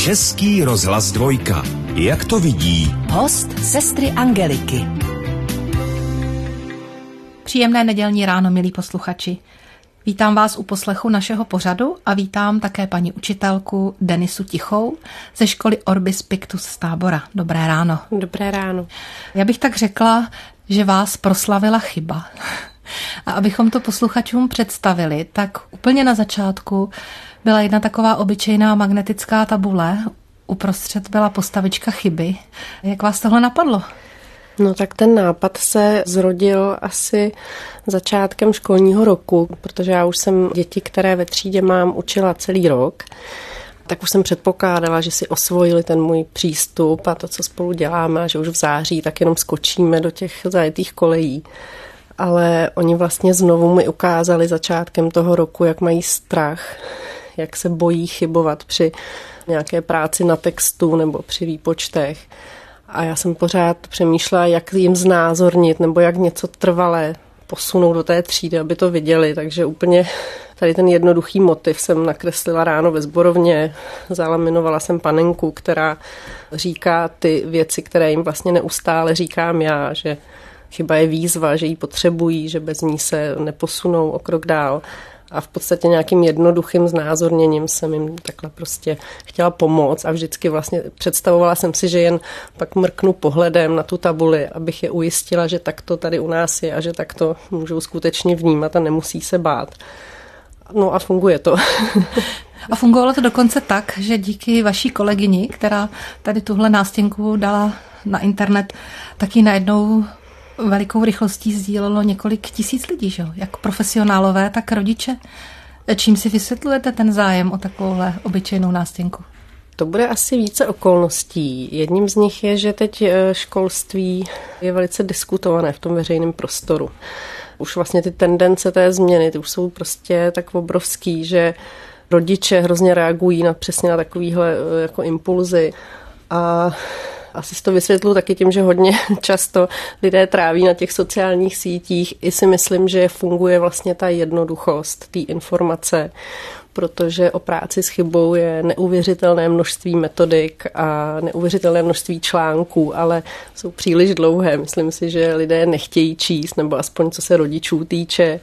Český rozhlas Dvojka. Jak to vidí? Host sestry Angeliky. Příjemné nedělní ráno, milí posluchači. Vítám vás u poslechu našeho pořadu a vítám také paní učitelku Denisu Tichou ze školy Orbis Pictus z Tábora. Dobré ráno. Dobré ráno. Já bych tak řekla, že vás proslavila chyba. A abychom to posluchačům představili, tak úplně na začátku byla jedna taková obyčejná magnetická tabule. Uprostřed byla postavička chyby. Jak vás tohle napadlo? No tak ten nápad se zrodil asi začátkem školního roku, protože já už jsem děti, které ve třídě mám, učila celý rok. Tak už jsem předpokládala, že si osvojili ten můj přístup a to, co spolu děláme, a že už v září tak jenom skočíme do těch zajetých kolejí. Ale oni vlastně znovu mi ukázali začátkem toho roku, jak mají strach, jak se bojí chybovat při nějaké práci na textu nebo při výpočtech. A já jsem pořád přemýšlela, jak jim znázornit nebo jak něco trvalé posunout do té třídy, aby to viděli. Takže úplně tady ten jednoduchý motiv jsem nakreslila ráno ve sborovně, zalaminovala jsem panenku, která říká ty věci, které jim vlastně neustále říkám já, že chyba je výzva, že ji potřebují, že bez ní se neposunou o krok dál. A v podstatě nějakým jednoduchým znázorněním jsem jim takhle prostě chtěla pomoct a vždycky vlastně představovala jsem si, že jen pak mrknu pohledem na tu tabuli, abych je ujistila, že tak to tady u nás je a že tak to můžou skutečně vnímat a nemusí se bát. No a funguje to. A fungovalo to dokonce tak, že díky vaší kolegyni, která tady tuhle nástěnku dala na internet, taky najednou velikou rychlostí sdílelo několik tisíc lidí, že? Jak profesionálové, tak rodiče. Čím si vysvětlujete ten zájem o takovouhle obyčejnou nástěnku? To bude asi více okolností. Jedním z nich je, že teď školství je velice diskutované v tom veřejném prostoru. Už vlastně ty tendence té změny, ty už jsou prostě tak obrovský, že rodiče hrozně reagují přesně na takovýhle jako impulzy a asi si to vysvětluji taky tím, že hodně často lidé tráví na těch sociálních sítích. I si myslím, že funguje vlastně ta jednoduchost té informace, protože o práci s chybou je neuvěřitelné množství metodik a neuvěřitelné množství článků, ale jsou příliš dlouhé. Myslím si, že lidé nechtějí číst, nebo aspoň co se rodičů týče.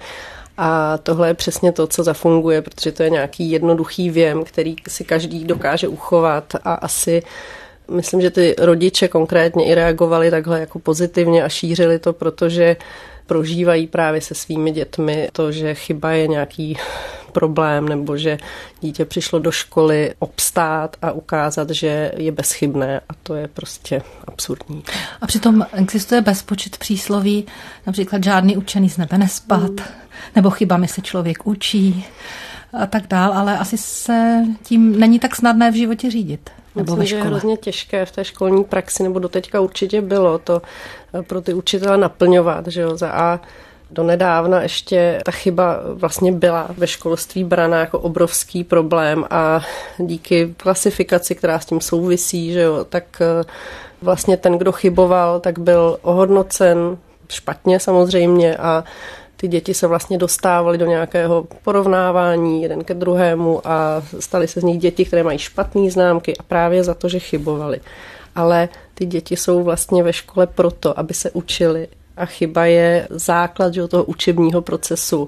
A tohle je přesně to, co zafunguje, protože to je nějaký jednoduchý věm, který si každý dokáže uchovat a asi myslím, že ty rodiče konkrétně i reagovali takhle jako pozitivně a šířili to, protože prožívají právě se svými dětmi to, že chyba je nějaký problém nebo že dítě přišlo do školy obstát a ukázat, že je bezchybné a to je prostě absurdní. A přitom existuje bezpočet přísloví, například žádný učený z nebe nespad, nebo chybami se člověk učí a tak dál, ale asi se tím není tak snadné v životě řídit. Myslím, že je hrozně těžké v té školní praxi, nebo doteďka určitě bylo to pro ty učitele naplňovat, že jo, za A donedávna ještě ta chyba vlastně byla ve školství braná jako obrovský problém a díky klasifikaci, která s tím souvisí, že jo, tak vlastně ten, kdo chyboval, tak byl ohodnocen špatně samozřejmě a ty děti se vlastně dostávaly do nějakého porovnávání jeden ke druhému a staly se z nich děti, které mají špatné známky a právě za to, že chybovali. Ale ty děti jsou vlastně ve škole proto, aby se učili a chyba je základ toho učebního procesu.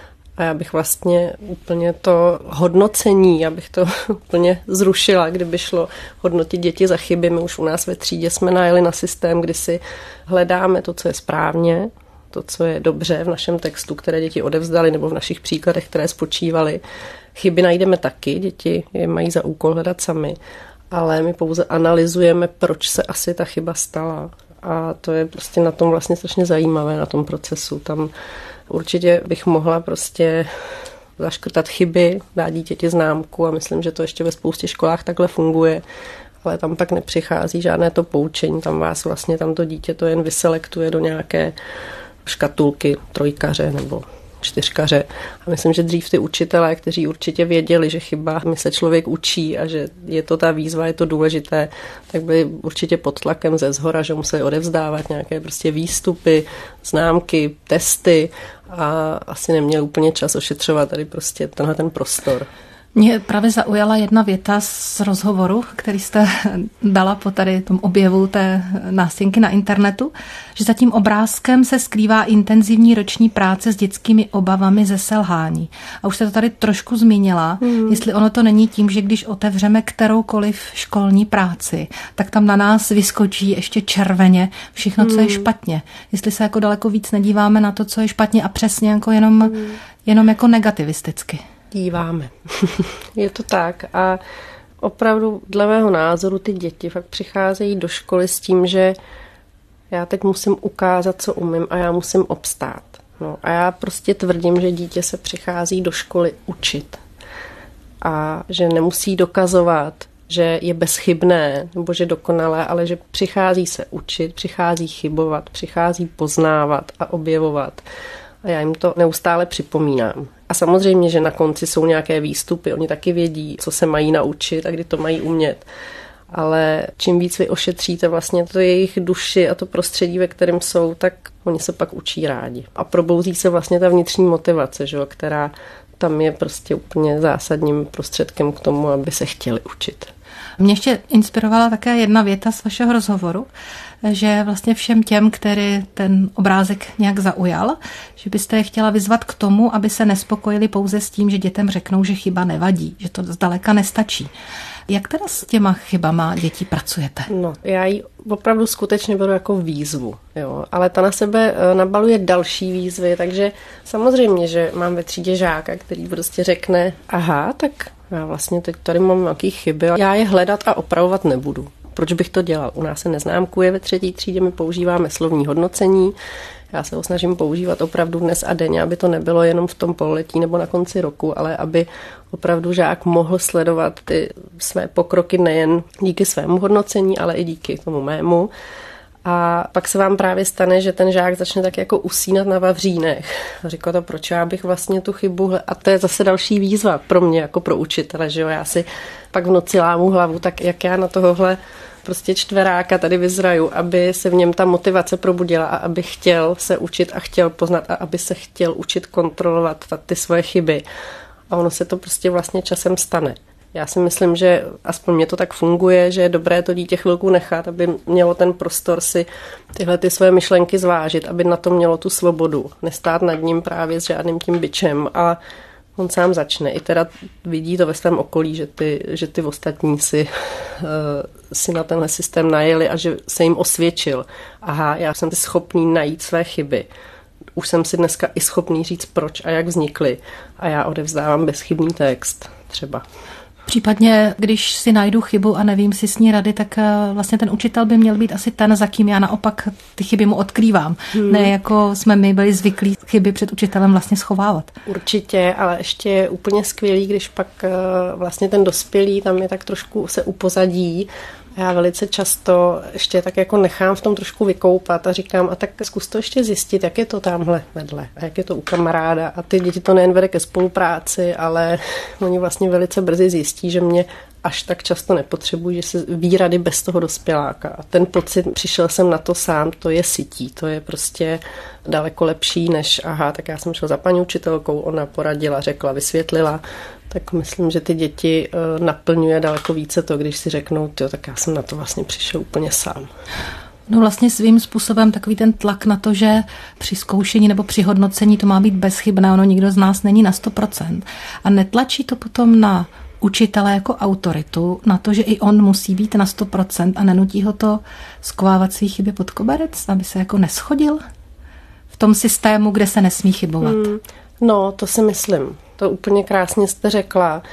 A já bych vlastně úplně to hodnocení, já bych to úplně zrušila, kdyby šlo hodnotit děti za chyby. My už u nás ve třídě jsme najeli na systém, kdy si hledáme to, co je správně, to, co je dobře v našem textu, které děti odevzdali, nebo v našich příkladech, které spočívaly. Chyby najdeme taky, děti je mají za úkol hledat sami, ale my pouze analyzujeme, proč se asi ta chyba stala. A to je prostě na tom vlastně strašně zajímavé, na tom procesu. Tam určitě bych mohla prostě zaškrtat chyby, dát dítěti známku a myslím, že to ještě ve spoustě školách takhle funguje, ale tam pak nepřichází žádné to poučení, tam vás vlastně, tam to dítě to jen vyselektuje do nějaké škatulky trojkaře nebo čtyřkaře. A myslím, že dřív ty učitelé, kteří určitě věděli, že chybami se člověk učí a že je to ta výzva, je to důležité, tak byli určitě pod tlakem ze zhora, že museli odevzdávat nějaké prostě výstupy, známky, testy a asi neměli úplně čas ošetřovat tady prostě tenhle ten prostor. Mě právě zaujala jedna věta z rozhovoru, který jste dala po tady tom objevu té nástěnky na internetu, že za tím obrázkem se skrývá intenzivní roční práce s dětskými obavami ze selhání. A už jste to tady trošku zmínila, jestli ono to není tím, že když otevřeme kteroukoliv školní práci, tak tam na nás vyskočí ještě červeně všechno, co je špatně. Jestli se jako daleko víc nedíváme na to, co je špatně a přesně jako jenom jako negativisticky. Díváme. Je to tak a opravdu dle mého názoru ty děti fakt přicházejí do školy s tím, že já teď musím ukázat, co umím a já musím obstát. No, a já prostě tvrdím, že dítě se přichází do školy učit a že nemusí dokazovat, že je bezchybné nebo že dokonalé, ale že přichází se učit, přichází chybovat, přichází poznávat a objevovat. A já jim to neustále připomínám. A samozřejmě, že na konci jsou nějaké výstupy, oni taky vědí, co se mají naučit a kdy to mají umět. Ale čím víc vy ošetříte vlastně to jejich duši a to prostředí, ve kterém jsou, tak oni se pak učí rádi. A probouzí se vlastně ta vnitřní motivace, že jo, která tam je prostě úplně zásadním prostředkem k tomu, aby se chtěli učit. Mě ještě inspirovala také jedna věta z vašeho rozhovoru, že vlastně všem těm, který ten obrázek nějak zaujal, že byste je chtěla vyzvat k tomu, aby se nespokojili pouze s tím, že dětem řeknou, že chyba nevadí, že to zdaleka nestačí. Jak teda s těma chybama dětí pracujete? No, já ji opravdu skutečně beru jako výzvu, jo, ale ta na sebe nabaluje další výzvy, takže samozřejmě, že mám ve třídě žáka, který prostě řekne, aha, tak já vlastně teď tady mám nějaký chyby, já je hledat a opravovat nebudu. Proč bych to dělal? U nás se neznámkuje ve 3. třídě, my používáme slovní hodnocení. Já se ho snažím používat opravdu dnes a denně, aby to nebylo jenom v tom pololetí nebo na konci roku, ale aby opravdu žák mohl sledovat ty své pokroky nejen díky svému hodnocení, ale i díky tomu mému. A pak se vám právě stane, že ten žák začne tak jako usínat na vavřínech. A říká to, proč já bych vlastně tu chybu... A to je zase další výzva pro mě, jako pro učitele, že jo. Já si pak v noci lámu hlavu, tak jak já na tohohle prostě čtveráka tady vyzraju, aby se v něm ta motivace probudila a aby chtěl se učit a chtěl poznat a aby se chtěl učit kontrolovat ty svoje chyby. A ono se to prostě vlastně časem stane. Já si myslím, že aspoň mě to tak funguje, že je dobré to dítě chvilku nechat, aby mělo ten prostor si tyhle ty své myšlenky zvážit, aby na to mělo tu svobodu. Nestát nad ním právě s žádným tím bičem a on sám začne. I teda vidí to ve svém okolí, že ty ostatní si na tenhle systém najeli a že se jim osvědčil. Aha, já jsem schopný najít své chyby. Už jsem si dneska i schopný říct, proč a jak vznikly. A já odevzdávám bezchybný text třeba. Případně, když si najdu chybu a nevím si s ní rady, tak vlastně ten učitel by měl být asi ten, za kým já naopak ty chyby mu odkrývám. Ne jako jsme my byli zvyklí chyby před učitelem vlastně schovávat. Určitě, ale ještě je úplně skvělý, když pak vlastně ten dospělý tam je tak trošku se upozadí. Já velice často ještě tak jako nechám v tom trošku vykoupat a říkám, a tak zkus to ještě zjistit, jak je to tamhle vedle a jak je to u kamaráda. A ty děti to nejen vede ke spolupráci, ale oni vlastně velice brzy zjistí, že mě až tak často nepotřebují, že se ví rady bez toho dospěláka. A ten pocit, přišel jsem na to sám, to je sytí, to je prostě daleko lepší, než aha, tak já jsem šel za paní učitelkou, ona poradila, řekla, vysvětlila. Tak myslím, že ty děti naplňuje daleko více to, když si řeknou, tak já jsem na to vlastně přišel úplně sám. No vlastně svým způsobem takový ten tlak na to, že při zkoušení nebo při hodnocení to má být bezchybné, ono nikdo z nás není na 100%. A netlačí to potom na učitele jako autoritu, na to, že i on musí být na 100% a nenutí ho to skovávat svý chyby pod koberec, aby se jako neschodil v tom systému, kde se nesmí chybovat. No, to si myslím. To úplně krásně jste řekla.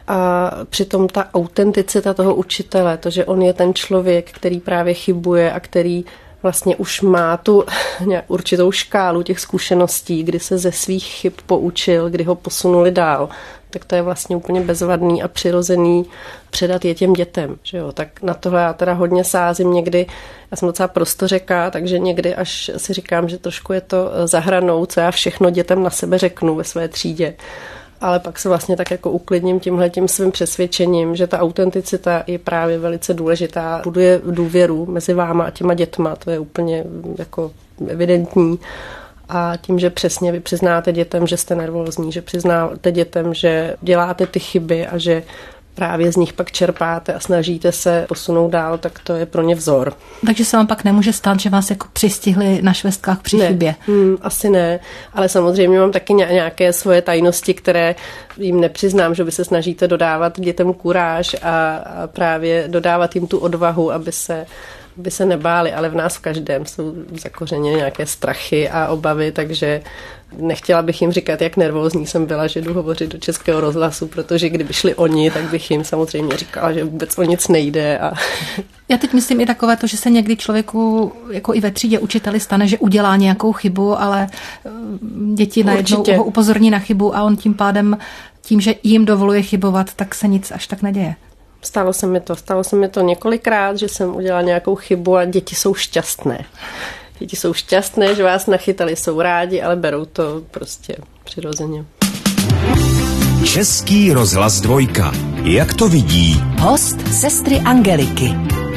A přitom ta autenticita toho učitele, to, že on je ten člověk, který právě chybuje a který vlastně už má tu určitou škálu těch zkušeností, kdy se ze svých chyb poučil, kdy ho posunuli dál, tak to je vlastně úplně bezvadný a přirozený předat je těm dětem. Že jo? Tak na tohle já teda hodně sázím někdy. Já jsem docela prostořeka, takže někdy až si říkám, že trošku je to za hranou, co já všechno dětem na sebe řeknu ve své třídě. Ale pak se vlastně tak jako uklidním tímhletím svým přesvědčením, že ta autenticita je právě velice důležitá. Buduje důvěru mezi váma a těma dětma, to je úplně jako evidentní. A tím, že přesně vy přiznáte dětem, že jste nervózní, že přiznáte dětem, že děláte ty chyby a že právě z nich pak čerpáte a snažíte se posunout dál, tak to je pro ně vzor. Takže se vám pak nemůže stát, že vás jako přistihli na švestkách při chybě? Asi ne, ale samozřejmě mám taky nějaké svoje tajnosti, které jim nepřiznám, že vy se snažíte dodávat dětem kuráž a právě dodávat jim tu odvahu, aby se nebáli, ale v nás v každém jsou zakořeněny nějaké strachy a obavy, takže nechtěla bych jim říkat, jak nervózní jsem byla, že jdu hovořit do Českého rozhlasu, protože kdyby šli oni, tak bych jim samozřejmě říkala, že vůbec o nic nejde. Já teď myslím i takové to, že se někdy člověku, jako i ve třídě učiteli stane, že udělá nějakou chybu, ale děti najednou ho upozorní na chybu a on tím pádem, tím, že jim dovoluje chybovat, tak se nic až tak neděje. Stalo se mi to několikrát, že jsem udělala nějakou chybu a děti jsou šťastné. Děti jsou šťastné, že vás nachytali, jsou rádi, ale berou to prostě přirozeně. Český rozhlas 2. Jak to vidí? Host sestry Angeliky.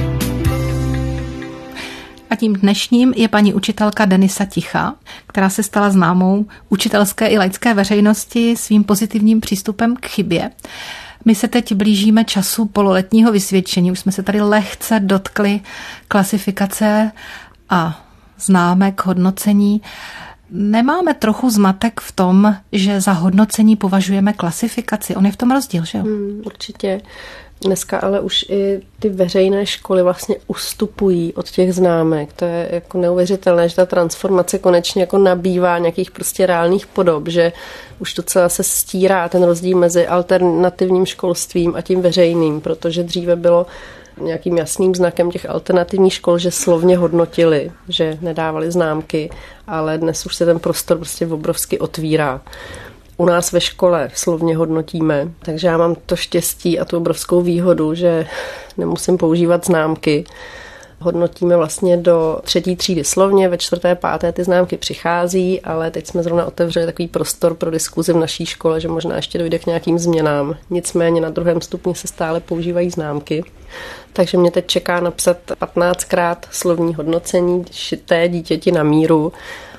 A tím dnešním je paní učitelka Denisa Tichá, která se stala známou učitelské i laické veřejnosti svým pozitivním přístupem k chybě. My se teď blížíme času pololetního vysvědčení. Už jsme se tady lehce dotkli klasifikace a známek hodnocení. Nemáme trochu zmatek v tom, že za hodnocení považujeme klasifikaci? On je v tom rozdíl, že jo? Určitě. Dneska ale už i ty veřejné školy vlastně ustupují od těch známek. To je jako neuvěřitelné, že ta transformace konečně jako nabývá nějakých prostě reálných podob, že už docela se stírá ten rozdíl mezi alternativním školstvím a tím veřejným, protože dříve bylo nějakým jasným znakem těch alternativních škol, že slovně hodnotili, že nedávali známky, ale dnes už se ten prostor prostě obrovsky otvírá. U nás ve škole slovně hodnotíme, takže já mám to štěstí a tu obrovskou výhodu, že nemusím používat známky. Hodnotíme vlastně do 3. třídy slovně, ve 4., 5. ty známky přichází, ale teď jsme zrovna otevřeli takový prostor pro diskuzi v naší škole, že možná ještě dojde k nějakým změnám. Nicméně na 2. stupni se stále používají známky. Takže mě teď čeká napsat 15krát slovní hodnocení šité dítěti na míru,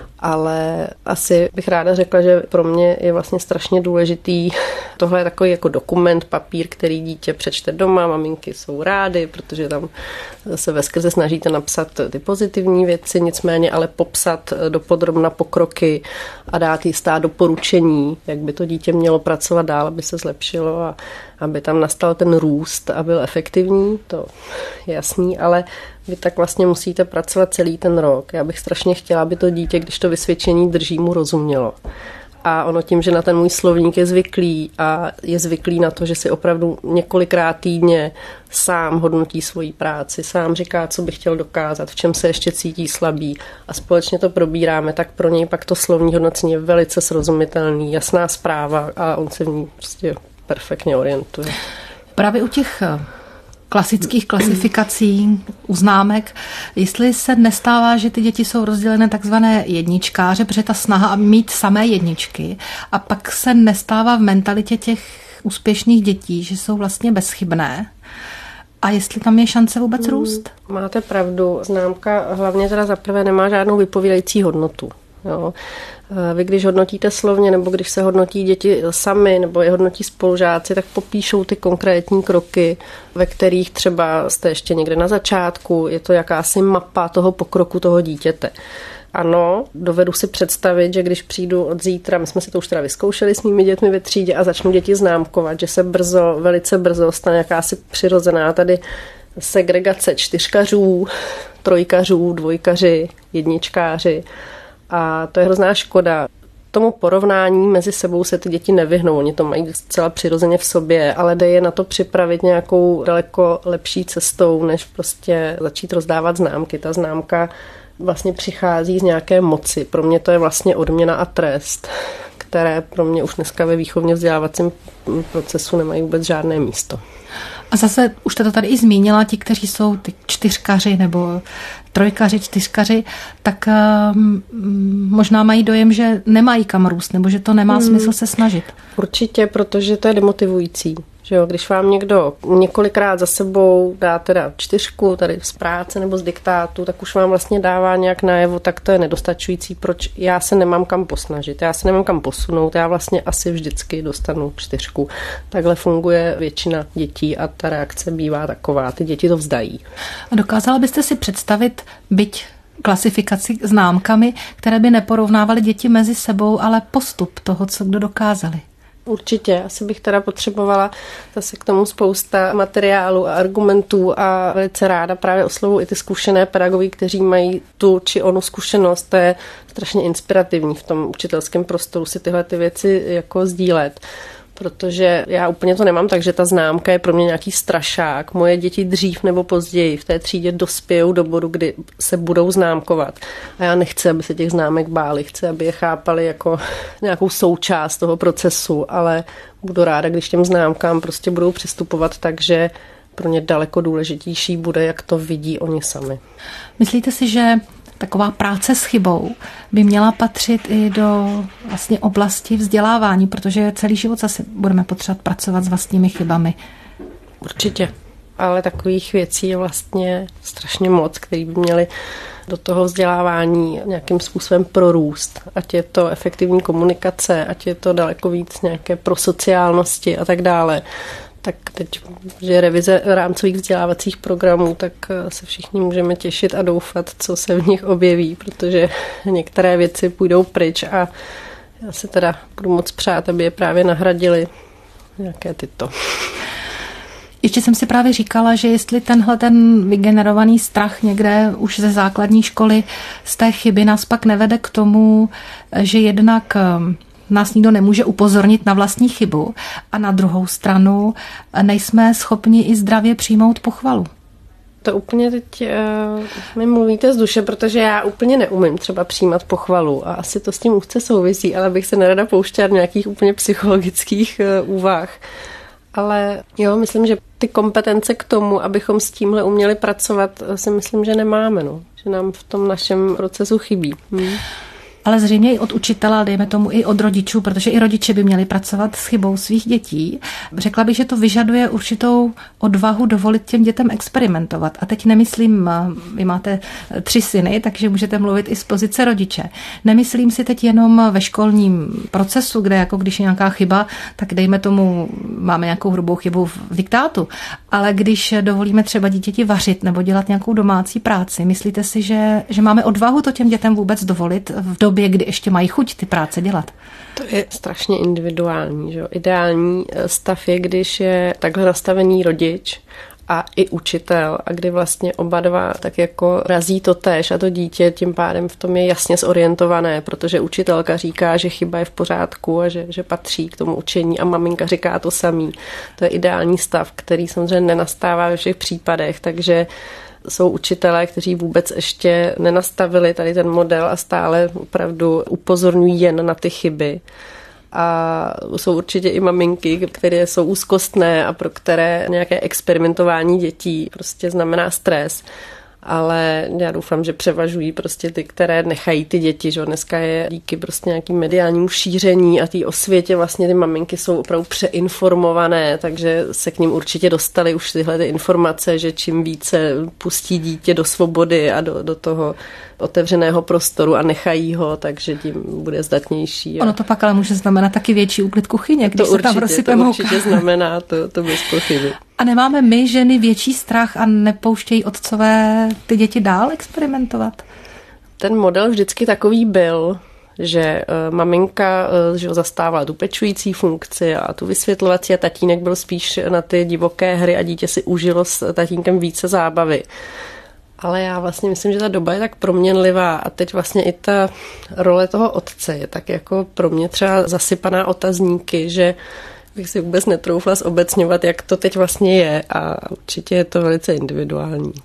ale asi bych ráda řekla, že pro mě je vlastně strašně důležitý. Tohle je takový jako dokument, papír, který dítě přečte doma, maminky jsou rády, protože tam se veskrze snažíte napsat ty pozitivní věci, nicméně ale popsat dopodrobna pokroky a dát jistá doporučení, jak by to dítě mělo pracovat dál, aby se zlepšilo a aby tam nastal ten růst a byl efektivní, to je jasný, ale vy tak vlastně musíte pracovat celý ten rok. Já bych strašně chtěla, aby to dítě, když to vysvědčení drží, mu rozumělo. A ono tím, že na ten můj slovník je zvyklý a je zvyklý na to, že si opravdu několikrát týdně sám hodnotí svoji práci, sám říká, co by chtěl dokázat, v čem se ještě cítí slabý a společně to probíráme, tak pro něj pak to slovní hodnocení je velice srozumitelný, jasná zpráva a on se v ní prostě perfektně orientuje. Právě u těch klasických klasifikací, u známek, jestli se nestává, že ty děti jsou rozdělené takzvané jedničkáře, protože ta snaha mít samé jedničky a pak se nestává v mentalitě těch úspěšných dětí, že jsou vlastně bezchybné. A jestli tam je šance vůbec růst? Máte pravdu. Známka hlavně teda zaprvé nemá žádnou vypovídající hodnotu. Jo. Vy když hodnotíte slovně, nebo když se hodnotí děti sami, nebo je hodnotí spolužáci, tak popíšou ty konkrétní kroky, ve kterých třeba jste ještě někde na začátku, je to jakási mapa toho pokroku toho dítěte. Ano, dovedu si představit, že když přijdu od zítra, my jsme si to už teda vyzkoušeli s mými dětmi ve třídě a začnu děti známkovat, že se velice brzo stane jakási přirozená tady segregace 4kařů, 3kařů, 2kaři, 1čkáři. A to je hrozná škoda. Tomu porovnání mezi sebou se ty děti nevyhnou. Oni to mají zcela přirozeně v sobě, ale jde je na to připravit nějakou daleko lepší cestou, než prostě začít rozdávat známky. Ta známka vlastně přichází z nějaké moci. Pro mě to je vlastně odměna a trest, které pro mě už dneska ve výchovně vzdělávacím procesu nemají vůbec žádné místo. A zase, už jste to tady i zmínila, ti, kteří jsou ty 4kaři nebo 3kaři, 4kaři, tak možná mají dojem, že nemají kam růst, nebo že to nemá smysl se snažit. Určitě, protože to je demotivující. Že jo, když vám někdo několikrát za sebou dá teda 4 tady z práce nebo z diktátu, tak už vám vlastně dává nějak najevo, tak to je nedostačující, proč já se nemám kam posnažit, já se nemám kam posunout, já vlastně asi vždycky dostanu 4. Takhle funguje většina dětí a ta reakce bývá taková, ty děti to vzdají. A dokázala byste si představit, byť klasifikaci známkami, které by neporovnávaly děti mezi sebou, ale postup toho, co kdo dokázali? Určitě, asi bych teda potřebovala zase k tomu spousta materiálu a argumentů a velice ráda právě oslovuji i ty zkušené pedagogy, kteří mají tu či onu zkušenost. To je strašně inspirativní v tom učitelském prostoru si tyhle ty věci jako sdílet. Protože já úplně to nemám, takže ta známka je pro mě nějaký strašák. Moje děti dřív nebo později v té třídě dospějou do bodu, kdy se budou známkovat. A já nechci, aby se těch známek báli. Chci, aby je chápali jako nějakou součást toho procesu, ale budu ráda, když těm známkám prostě budou přistupovat, takže pro ně daleko důležitější bude, jak to vidí oni sami. Myslíte si, že taková práce s chybou by měla patřit i do vlastně oblasti vzdělávání, protože celý život zase budeme potřebovat pracovat s vlastními chybami? Určitě, ale takových věcí je vlastně strašně moc, které by měly do toho vzdělávání nějakým způsobem prorůst. Ať je to efektivní komunikace, ať je to daleko víc nějaké prosociálnosti a tak dále. Tak teď, že je revize rámcových vzdělávacích programů, tak se všichni můžeme těšit a doufat, co se v nich objeví, protože některé věci půjdou pryč a já se teda budu moc přát, aby je právě nahradili nějaké tyto. Ještě jsem si právě říkala, že jestli ten vygenerovaný strach někde už ze základní školy z té chyby nás pak nevede k tomu, že jednak nás nikdo nemůže upozornit na vlastní chybu a na druhou stranu nejsme schopni i zdravě přijmout pochvalu. To úplně teď mi mluvíte z duše, protože já úplně neumím třeba přijímat pochvalu a asi to s tím úzce souvisí, ale bych se nerada pouštěla do nějakých úplně psychologických úvah. Ale jo, myslím, že ty kompetence k tomu, abychom s tímhle uměli pracovat, si myslím, že nemáme, no. Že nám v tom našem procesu chybí. Ale zřejmě i od učitela, dejme tomu i od rodičů, protože i rodiče by měli pracovat s chybou svých dětí. Řekla bych, že to vyžaduje určitou odvahu dovolit těm dětem experimentovat. A teď nemyslím, vy máte 3 syny, takže můžete mluvit i z pozice rodiče. Nemyslím si teď jenom ve školním procesu, kde jako když je nějaká chyba, tak dejme tomu, máme nějakou hrubou chybu v diktátu. Ale když dovolíme třeba dítěti vařit nebo dělat nějakou domácí práci, myslíte si, že máme odvahu to těm dětem vůbec dovolit v době, kdy ještě mají chuť ty práce dělat? To je strašně individuální. Že? Ideální stav je, když je takhle nastavený rodič a i učitel a kdy vlastně oba dva tak jako razí to též a to dítě tím pádem v tom je jasně zorientované, protože učitelka říká, že chyba je v pořádku a že patří k tomu učení a maminka říká to samý. To je ideální stav, který samozřejmě nenastává ve všech případech, takže jsou učitelé, kteří vůbec ještě nenastavili tady ten model a stále opravdu upozorňují jen na ty chyby. A jsou určitě i maminky, které jsou úzkostné a pro které nějaké experimentování dětí prostě znamená stres. Ale já doufám, že převažují prostě ty, které nechají ty děti, že dneska je díky prostě nějakým mediálnímu šíření a té osvětě vlastně ty maminky jsou opravdu přeinformované, takže se k ním určitě dostaly už tyhle ty informace, že čím více pustí dítě do svobody a do toho otevřeného prostoru a nechají ho, takže tím bude zdatnější. Ono to pak ale může znamenat taky větší úklid kuchyně, když se tam rozsype mouka. To určitě znamená, to bez pochyby. A nemáme my ženy větší strach a nepouštějí otcové ty děti dál experimentovat? Ten model vždycky takový byl, že maminka že zastávala tu pečující funkci a tu vysvětlovací a tatínek byl spíš na ty divoké hry a dítě si užilo s tatínkem více zábavy. Ale já vlastně myslím, že ta doba je tak proměnlivá a teď vlastně i ta role toho otce je tak jako pro mě třeba zasypaná otazníky, že bych si vůbec netroufla zobecňovat, jak to teď vlastně je a určitě je to velice individuální.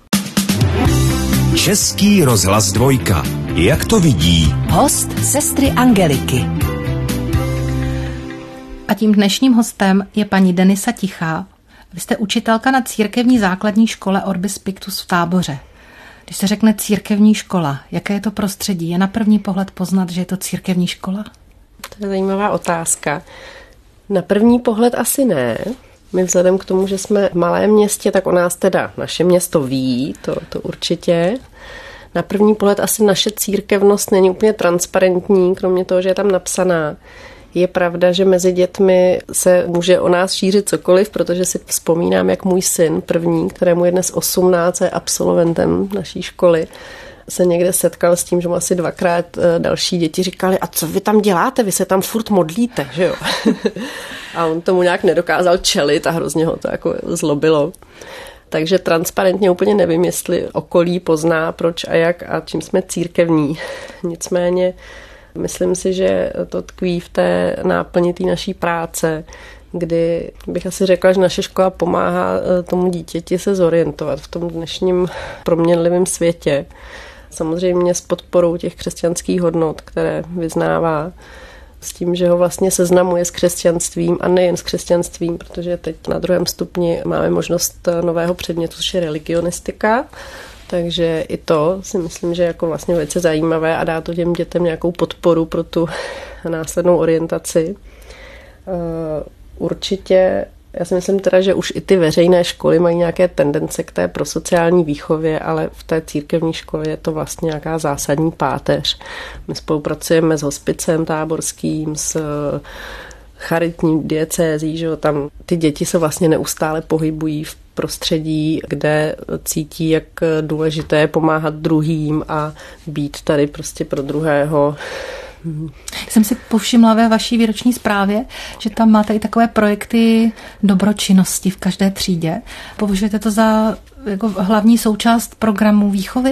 Český rozhlas 2. Jak to vidí? Host sestry Angeliky. A tím dnešním hostem je paní Denisa Tichá. Vy jste učitelka na církevní základní škole Orbis Pictus v Táboře. Když se řekne církevní škola, jaké je to prostředí? Je na první pohled poznat, že je to církevní škola? To je zajímavá otázka. Na první pohled asi ne, My vzhledem k tomu, že jsme v malém městě, tak o nás teda naše město ví, to určitě. Na první pohled asi naše církevnost není úplně transparentní, kromě toho, že je tam napsaná. Je pravda, že mezi dětmi se může o nás šířit cokoliv, protože si vzpomínám, jak můj syn první, kterému je dnes 18, je absolventem naší školy, se někde setkal s tím, že mu asi 2krát další děti říkali, a co vy tam děláte, vy se tam furt modlíte, že jo? A on tomu nějak nedokázal čelit a hrozně ho to jako zlobilo. Takže transparentně úplně nevím, jestli okolí pozná, proč a jak a čím jsme církevní. Nicméně myslím si, že to tkví v té náplni té naší práce, kdy bych asi řekla, že naše škola pomáhá tomu dítěti se zorientovat v tom dnešním proměnlivém světě. Samozřejmě s podporou těch křesťanských hodnot, které vyznává, s tím, že ho vlastně seznamuje s křesťanstvím a nejen s křesťanstvím, protože teď na 2. stupni máme možnost nového předmětu, což je religionistika, takže i to si myslím, že je jako vlastně velice zajímavé a dá to těm dětem nějakou podporu pro tu následnou orientaci. Určitě, já si myslím teda, že už i ty veřejné školy mají nějaké tendence k té prosociální výchově, ale v té církevní škole je to vlastně nějaká zásadní páteř. My spolupracujeme s hospicem táborským, s charitní diecézí, že tam ty děti se vlastně neustále pohybují v prostředí, kde cítí, jak důležité je pomáhat druhým a být tady prostě pro druhého. Jsem si povšimla ve vaší výroční zprávě, že tam máte i takové projekty dobročinnosti v každé třídě. Považujete to za jako hlavní součást programu výchovy?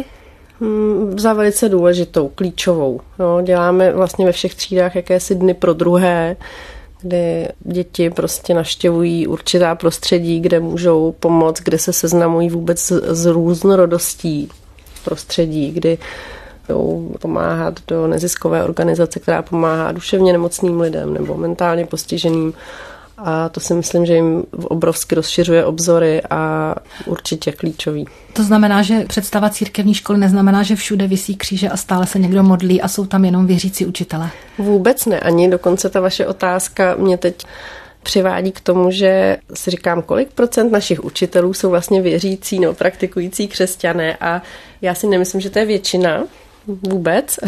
Za velice důležitou, klíčovou. No, děláme vlastně ve všech třídách jakési dny pro druhé, kdy děti prostě navštěvují určitá prostředí, kde můžou pomoct, kde se seznamují vůbec s různorodostí prostředí, kdy jdou pomáhat do neziskové organizace, která pomáhá duševně nemocným lidem nebo mentálně postiženým. A to si myslím, že jim obrovsky rozšiřuje obzory a určitě klíčový. To znamená, že představa církevní školy neznamená, že všude visí kříže a stále se někdo modlí a jsou tam jenom věřící učitelé? Vůbec ne, ani dokonce ta vaše otázka mě teď přivádí k tomu, že si říkám, kolik procent našich učitelů jsou vlastně věřící nebo praktikující křesťané a já si nemyslím, že to je většina vůbec.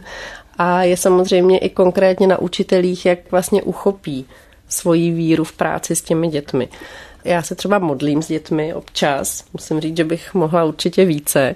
A je samozřejmě i konkrétně na učitelích, jak vlastně uchopí svoji víru v práci s těmi dětmi. Já se třeba modlím s dětmi občas, musím říct, že bych mohla určitě více.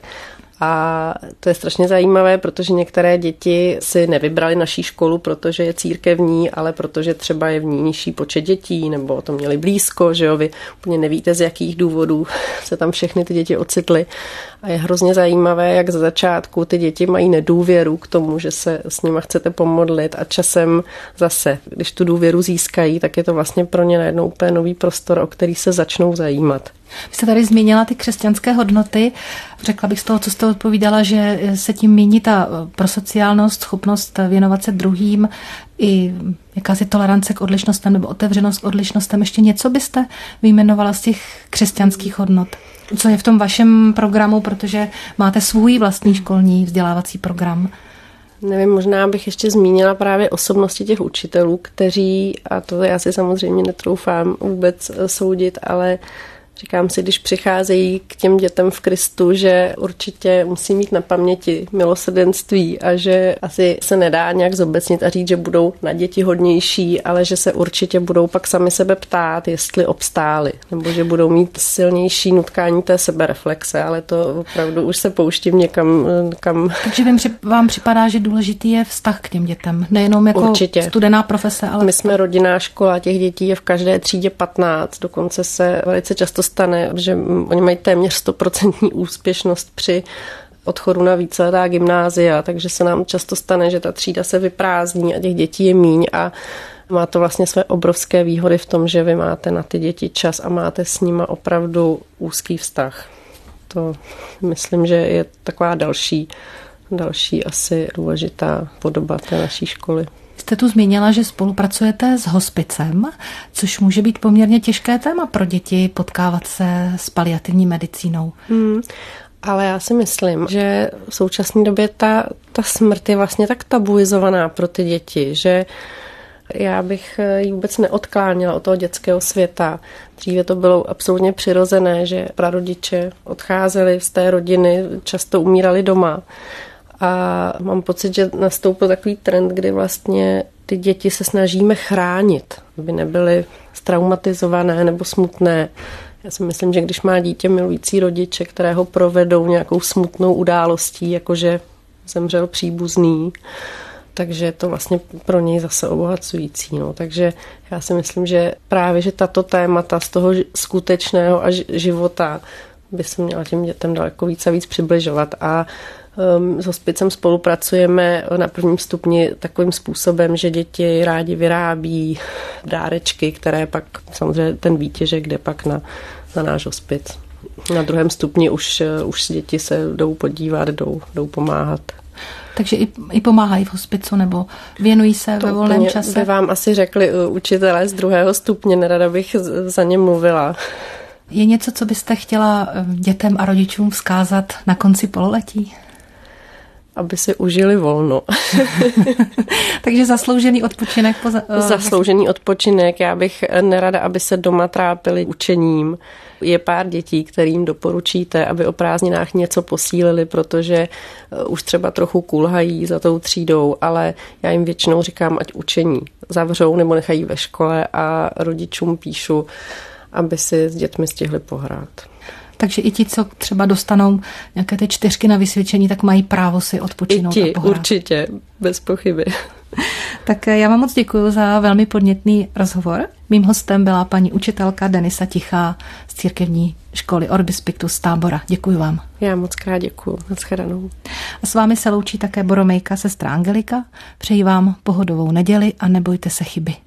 A to je strašně zajímavé, protože některé děti si nevybrali naší školu, protože je církevní, ale protože třeba je v ní nižší počet dětí, nebo to měli blízko, že jo, vy úplně nevíte, z jakých důvodů se tam všechny ty děti ocitly. A je hrozně zajímavé, jak za začátku ty děti mají nedůvěru k tomu, že se s nima chcete pomodlit a časem zase, když tu důvěru získají, tak je to vlastně pro ně najednou úplně nový prostor, o který se začnou zajímat. Vy jste tady zmínila ty křesťanské hodnoty. Řekla bych z toho, co jste odpovídala, že se tím míní ta prosociálnost, schopnost věnovat se druhým, i jakási tolerance k odlišnostem nebo otevřenost k odlišnostem. Ještě něco byste vyjmenovala z těch křesťanských hodnot? Co je v tom vašem programu, protože máte svůj vlastní školní vzdělávací program? Nevím, možná bych ještě zmínila právě osobnosti těch učitelů, kteří, a to já si samozřejmě netroufám vůbec soudit, ale říkám si, když přicházejí k těm dětem v Kristu, že určitě musí mít na paměti milosrdenství a že asi se nedá nějak zobecnit a říct, že budou na děti hodnější, ale že se určitě budou pak sami sebe ptát, jestli obstáli, nebo že budou mít silnější nutkání té sebereflexe, ale to opravdu už se pouštím někam, kam. Takže vám připadá, že důležitý je vztah k těm dětem, nejenom jako určitě studená profese, ale... My jsme rodinná škola, těch dětí je v každé třídě 15, dokonce se velice často stane, že oni mají téměř 100% úspěšnost při odchodu na víceletá gymnázia, takže se nám často stane, že ta třída se vyprázdní a těch dětí je míň a má to vlastně své obrovské výhody v tom, že vy máte na ty děti čas a máte s nima opravdu úzký vztah. To myslím, že je taková další asi důležitá podoba té naší školy. Jste tu zmínila, že spolupracujete s hospicem, což může být poměrně těžké téma pro děti potkávat se s paliativní medicínou. Ale já si myslím, že v současné době ta smrt je vlastně tak tabuizovaná pro ty děti, že Já bych ji vůbec neodkláněla od toho dětského světa. Dříve to bylo absolutně přirozené, že prarodiče odcházeli z té rodiny, často umírali doma. A mám pocit, že nastoupil takový trend, kdy vlastně ty děti se snažíme chránit, aby nebyly straumatizované nebo smutné. Já si myslím, že když má dítě milující rodiče, které ho provedou nějakou smutnou událostí, jakože zemřel příbuzný, takže je to vlastně pro něj zase obohacující. No. Takže já si myslím, že právě že tato témata z toho skutečného života by se měla těm dětem daleko víc a víc přibližovat. A s hospicem spolupracujeme na prvním stupni takovým způsobem, že děti rádi vyrábí dárečky, které pak samozřejmě ten výtěžek jde pak na náš hospic. Na druhém stupni už děti se jdou podívat, jdou pomáhat. Takže i pomáhají v hospicu nebo věnují se ve volném čase? To by vám asi řekli učitelé z 2. stupně, nerada bych za ně mluvila. Je něco, co byste chtěla dětem a rodičům vzkázat na konci pololetí? Aby si užili volno. Takže zasloužený odpočinek. Zasloužený odpočinek. Já bych nerada, aby se doma trápili učením. Je pár dětí, kterým doporučíte, aby o prázdninách něco posílili, protože už třeba trochu kulhají za tou třídou, ale já jim většinou říkám, ať učení zavřou nebo nechají ve škole a rodičům píšu, aby si s dětmi stihli pohrát. Takže i ti, co třeba dostanou nějaké ty 4 na vysvědčení, tak mají právo si odpočinout a pohrát. Určitě, bez pochyby. Tak já vám moc děkuji za velmi podnětný rozhovor. Mým hostem byla paní učitelka Denisa Tichá z církevní školy Orbis Pictus z Tábora. Děkuji vám. Já moc krát děkuji. Nashledanou. A s vámi se loučí také boromejka sestra Angelika. Přeji vám pohodovou neděli a nebojte se chyby.